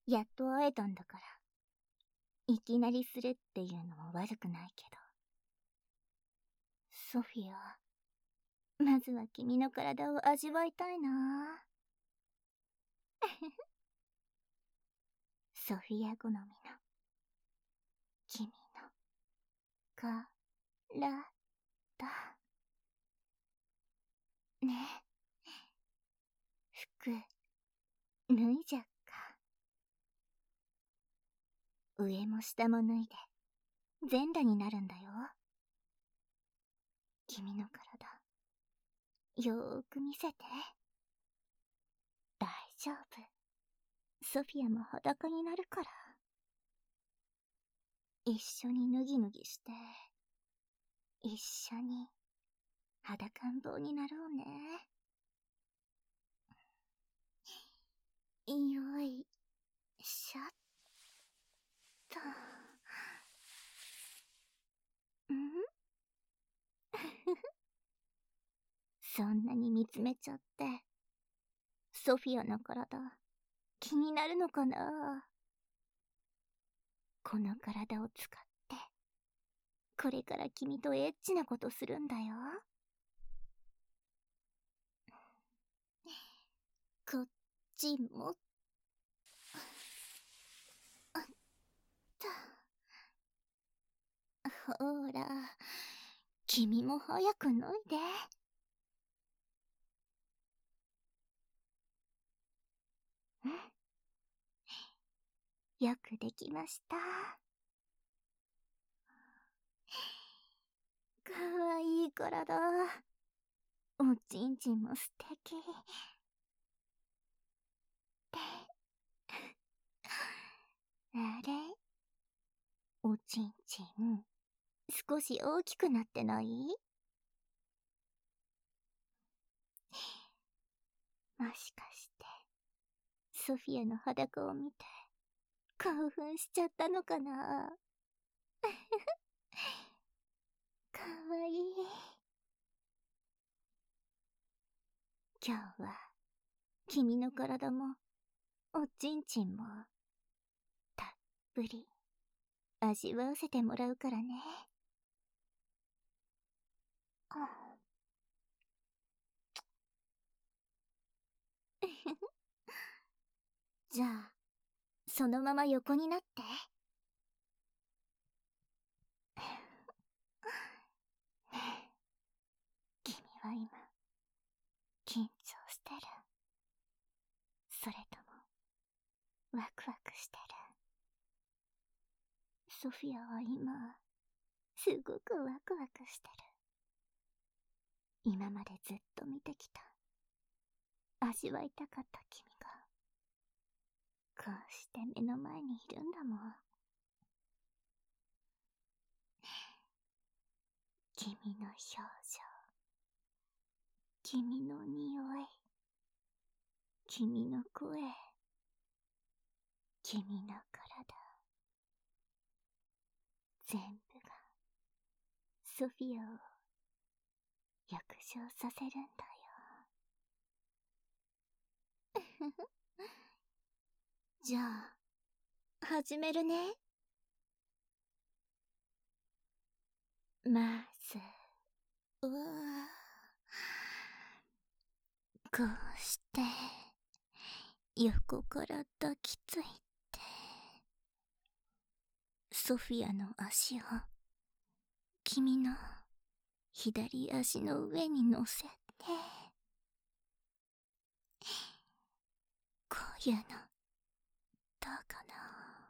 やっと会えたんだから、いきなりするっていうのも悪くないけど。ソフィア、まずは君の体を味わいたいな。ソフィア好みの君の体だね。服脱いじゃっか。上も下も脱いで全裸になるんだよ。君の体よーく見せて。大丈夫、ソフィアも裸になるから。一緒に脱ぎ脱ぎして、一緒に裸ん坊になろうね。よいしょっと。そんなに見つめちゃってソフィアの体気になるのかな。この体を使ってこれから君とエッチなことするんだよ。こっちもっと。ほら、君も早く脱いで。よくできました。かわいい体。おちんちんも素敵。あれ、おちんちん少し大きくなってない？もしかしてソフィアの裸を見て興奮しちゃったのかな。かわいい。今日は君の体もおちんちんもたっぷり味わわせてもらうからね。じゃあそのまま横になって。ねえ、君は今緊張してる？それともワクワクしてる？ソフィアは今すごくワクワクしてる。今までずっと見てきた味わいたかった君がこうして目の前にいるんだもん。君の表情、君の匂い、君の声、君の体、全部がソフィアを浴場させるんだよ。じゃあ始めるね。まずはこうして横から抱きついてソフィアの足を君の左足の上に乗せて、こういうのどうかな。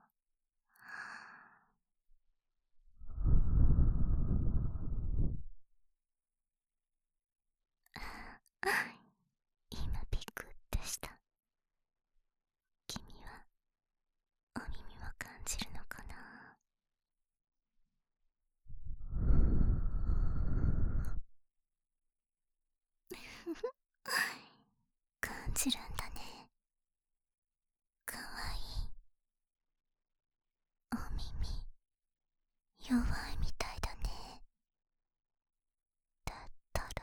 今ビクッてした。君はお耳は感じるのかな。感じるんだね。かわいい。お耳弱いみたいだね。だったら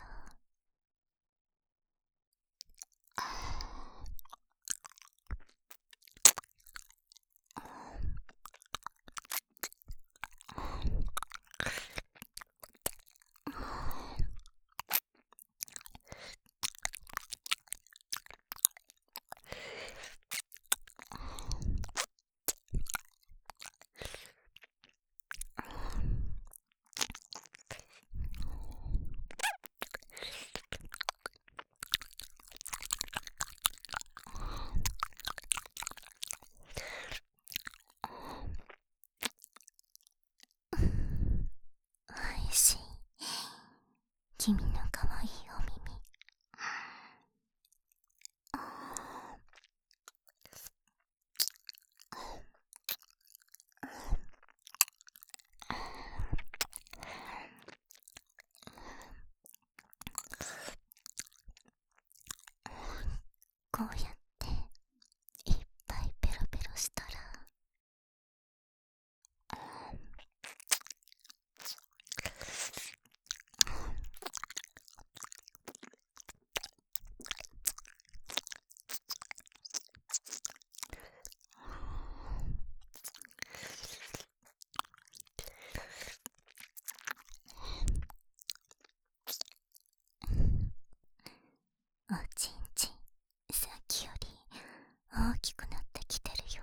君のかわいいお耳。こうやっていっぱいペロペロしたら、おちんちんさっきより大きくなってきてるよ。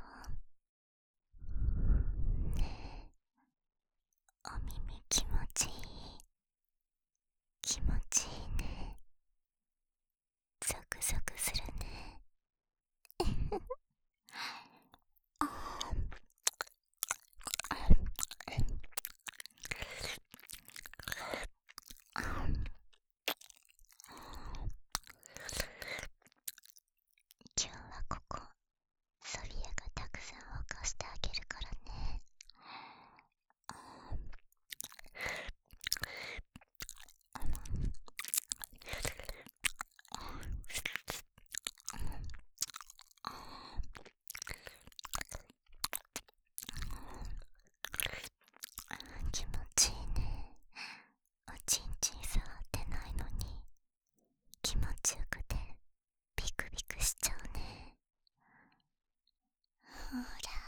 ねえ、お耳気持ちいい。気持ちいいね。ゾクゾクするね。今日はここソフィアがたくさん動かしてあげるからね。気持ちいいね。おちんちん触ってないのに気持ちよくてビクビクしちゃうね。ほら。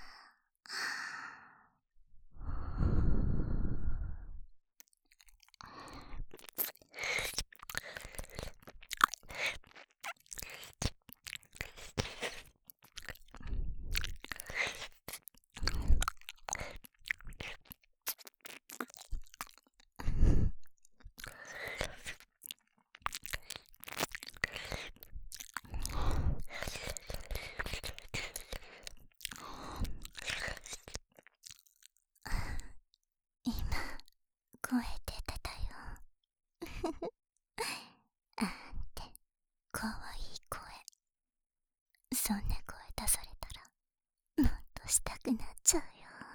今声出てたよ。あんてかわいい声。そんな声出されたらもっとしたくなっちゃうよ。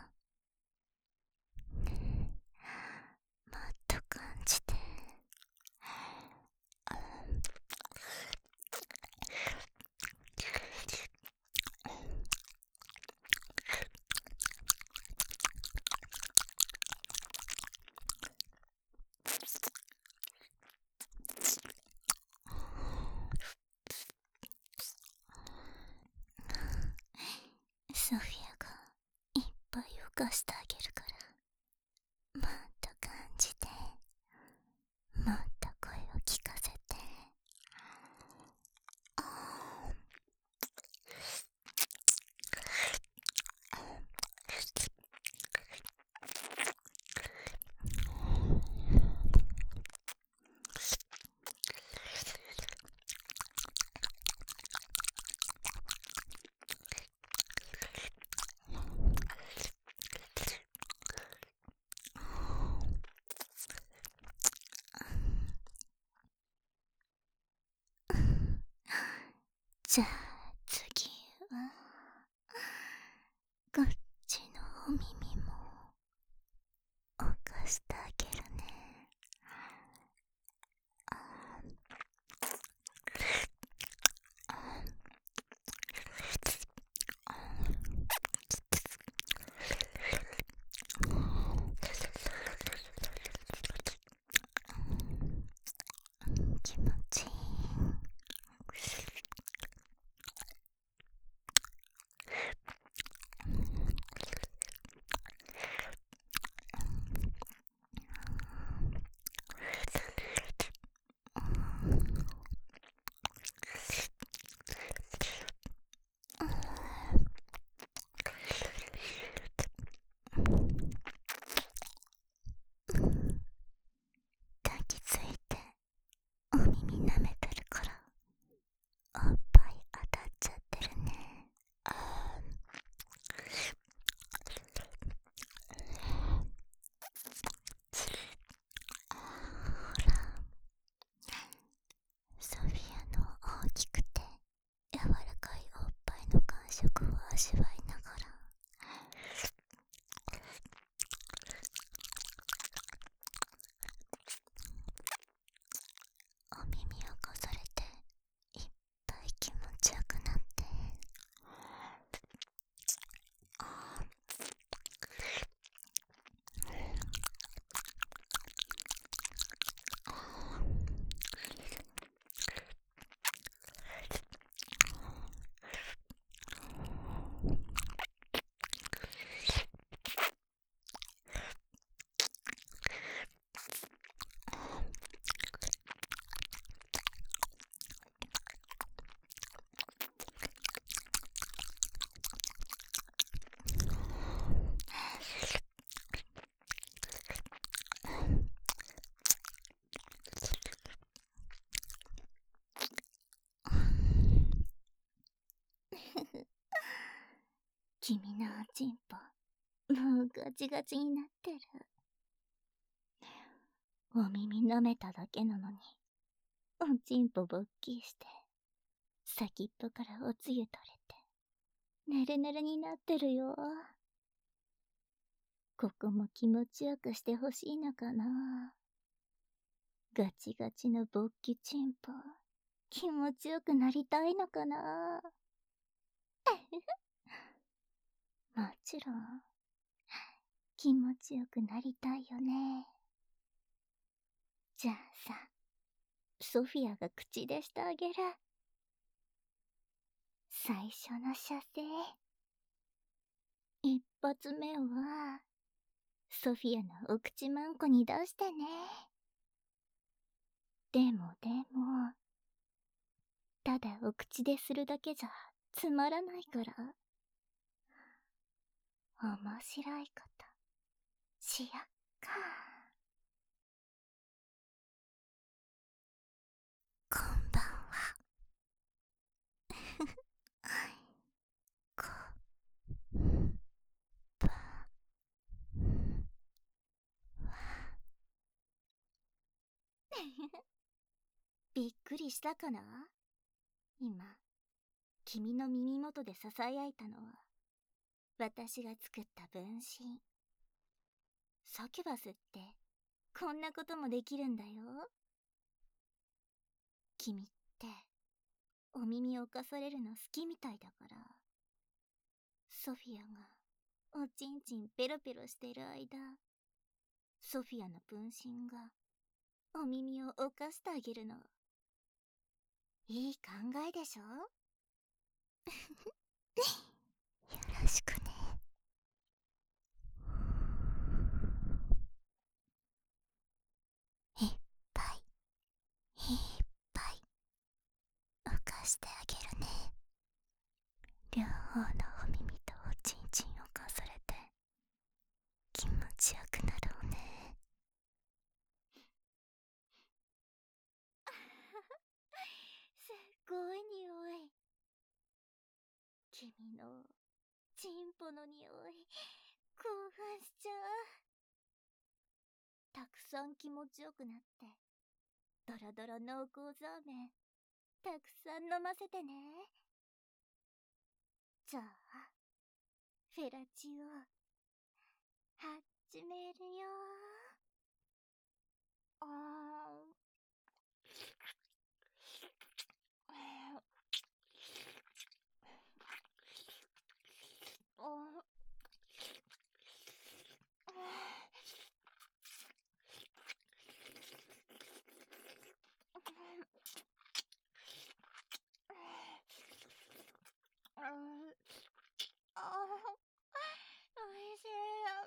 もっと感じて。ソフィアがいっぱい動かしてあげるから、もっと感じて、もっと声を聞かせて。じゃあ次はこっちのお耳も動かしてあげるね。気持ちいい。 君のおちんぽ、もうガチガチになってる。お耳舐めただけなのに、おちんぽぼっきして、先っぽからおつゆ取れて、ぬるぬるになってるよ。ここも気持ちよくしてほしいのかな。ガチガチの勃起チンポ、気持ちよくなりたいのかな。もちろん、気持ちよくなりたいよね。じゃあさ、ソフィアが口でしてあげる。最初の射精。一発目は、ソフィアのお口まんこに出してね。でも、ただお口でするだけじゃつまらないから、面白いことしよっか。こんばんは。こんばんは。びっくりしたかな？今、君の耳元で囁いたのは、私が作った分身。サキュバスって、こんなこともできるんだよ。君って、お耳をかされるの好きみたいだから、ソフィアが、おちんちんペロペロしてる間、ソフィアの分身が、お耳を犯してあげるの。いい考えでしょ？よろしくね。いっぱいいっぱい犯してあげるね。両方のお耳とおちんちんをかされて気持ちよくなるわね。すっごい匂い。君のチンポの匂い、興奮しちゃう。たくさん気持ちよくなって、ドロドロ濃厚ザーメン、たくさん飲ませてね。じゃあ、フェラチオ、始めるよ。あー。おいしい。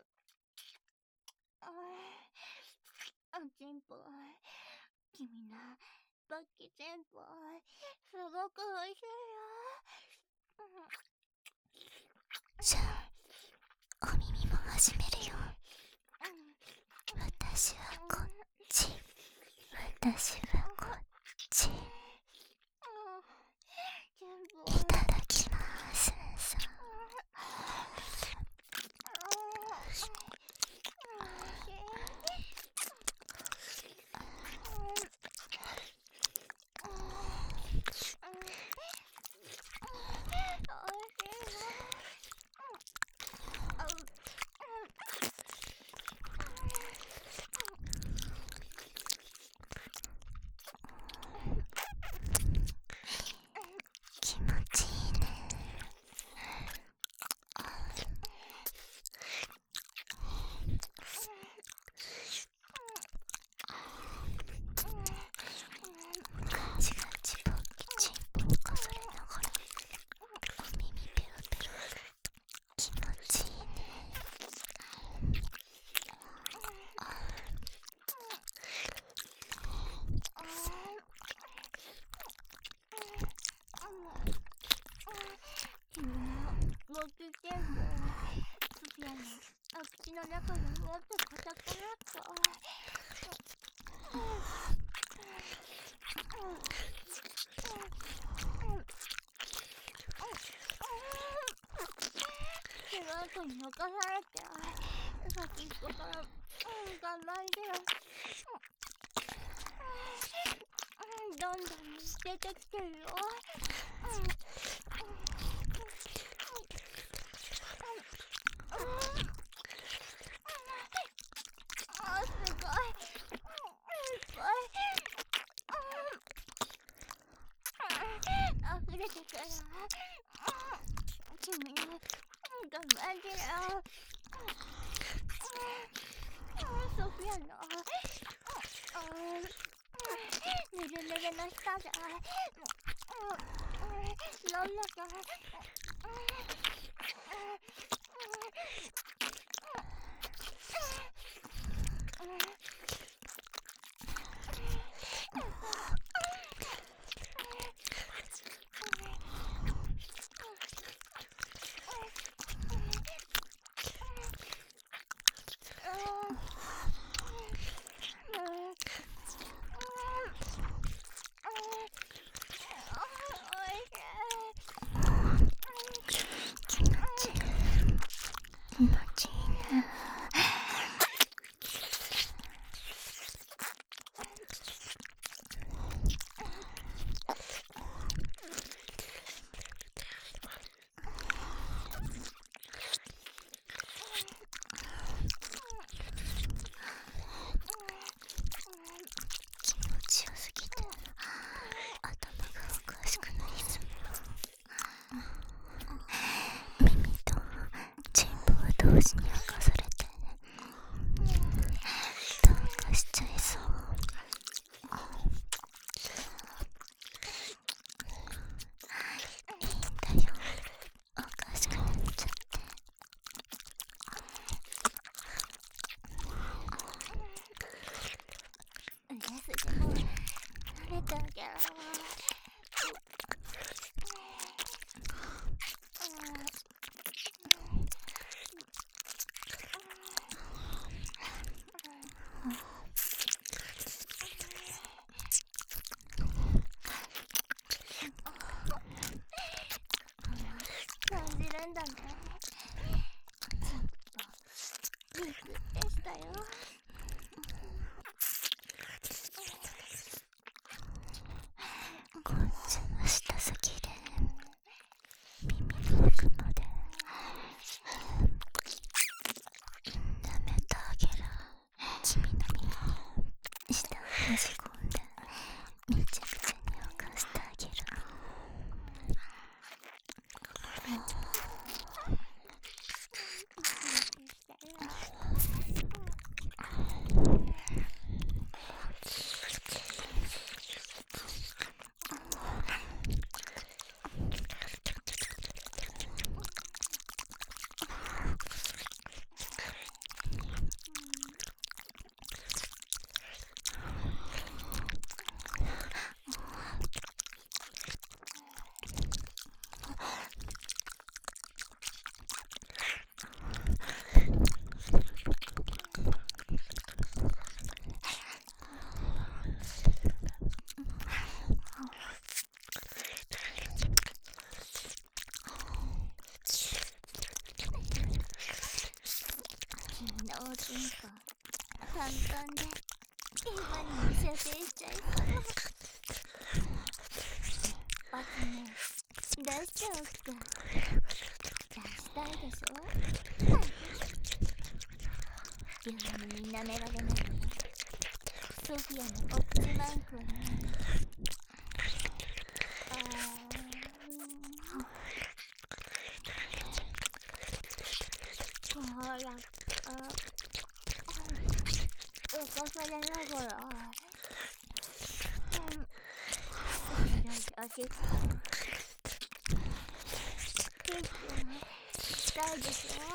おちんぽ、君のバッキチンポ、すごくおいしいよ。じゃあ、お耳も始めるよ。私はこっち、私はこっち。いただきます。 に起こされて、先っぽから頑張りでどんどん出てきてるよ。すごい溢れてくる。君頑張ってよ。ソフィアのぬるぬるの下でロンロが気持ちいいね。気持ちよすぎて頭がおかしくなりそう。耳とチンポが同時に明かされて炭化しちゃいそう。いいんだよ、おかしくなっちゃって。レスでも慣れてあげろ。感じるんだね。ちょっとリクでしたよ。こっちの下先で耳の奥まで舐めてあげる。君の耳下をねじ込んでめちゃくちゃに犯してあげる。君のおちんこ簡単で今に射精しちゃいそう。バツね、出しちゃおうか。出したいでしょ。急に舐められないソフィアのお口マンコにこうやって浮かされながら足したいでしょ。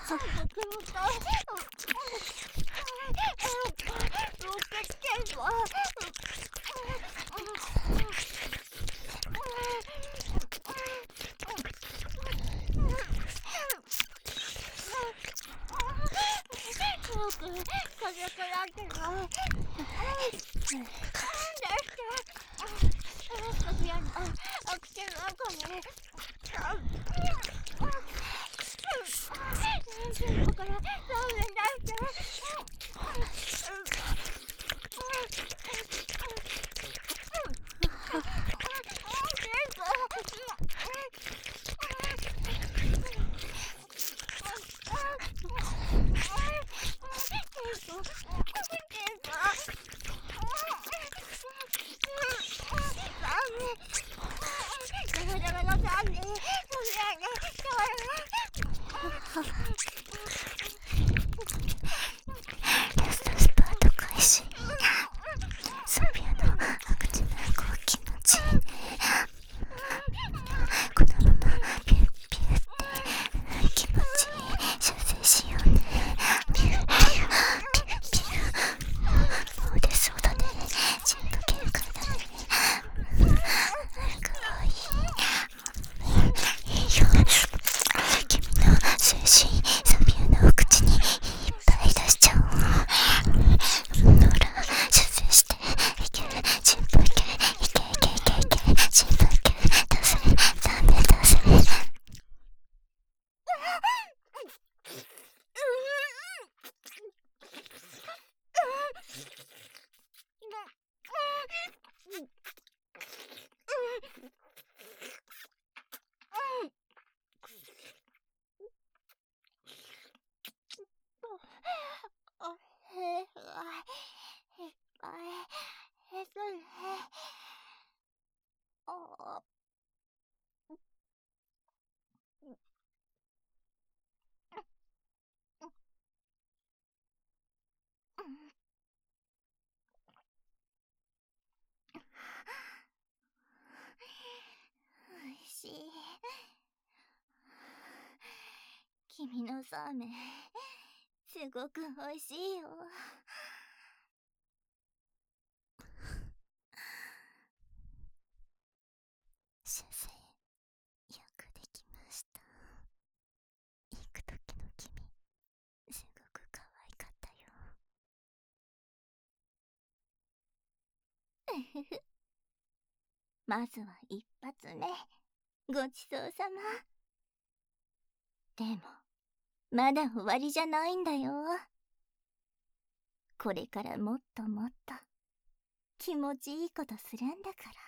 ラストスパート開始。ソフィアの口の中は気持ちいいね。このままピュッピュッって気持ちいい射精しようね。ピュッピュッピュッピュッ。そうですそうだね。全部限界だね。かわいい。いいよ。君の精神ソフィアの口にいっぱい出しちゃおう。ほら射精していける。チンポいけいけいけいけいけ。チンポいけ出せダメ出せ。おいしい。君のそうめんすごくおいしいよ。射精よくできました。行く時の君すごく可愛かったよ。まずは一発ね。ごちそうさま。でもまだ終わりじゃないんだよ。これからもっともっと気持ちいいことするんだから。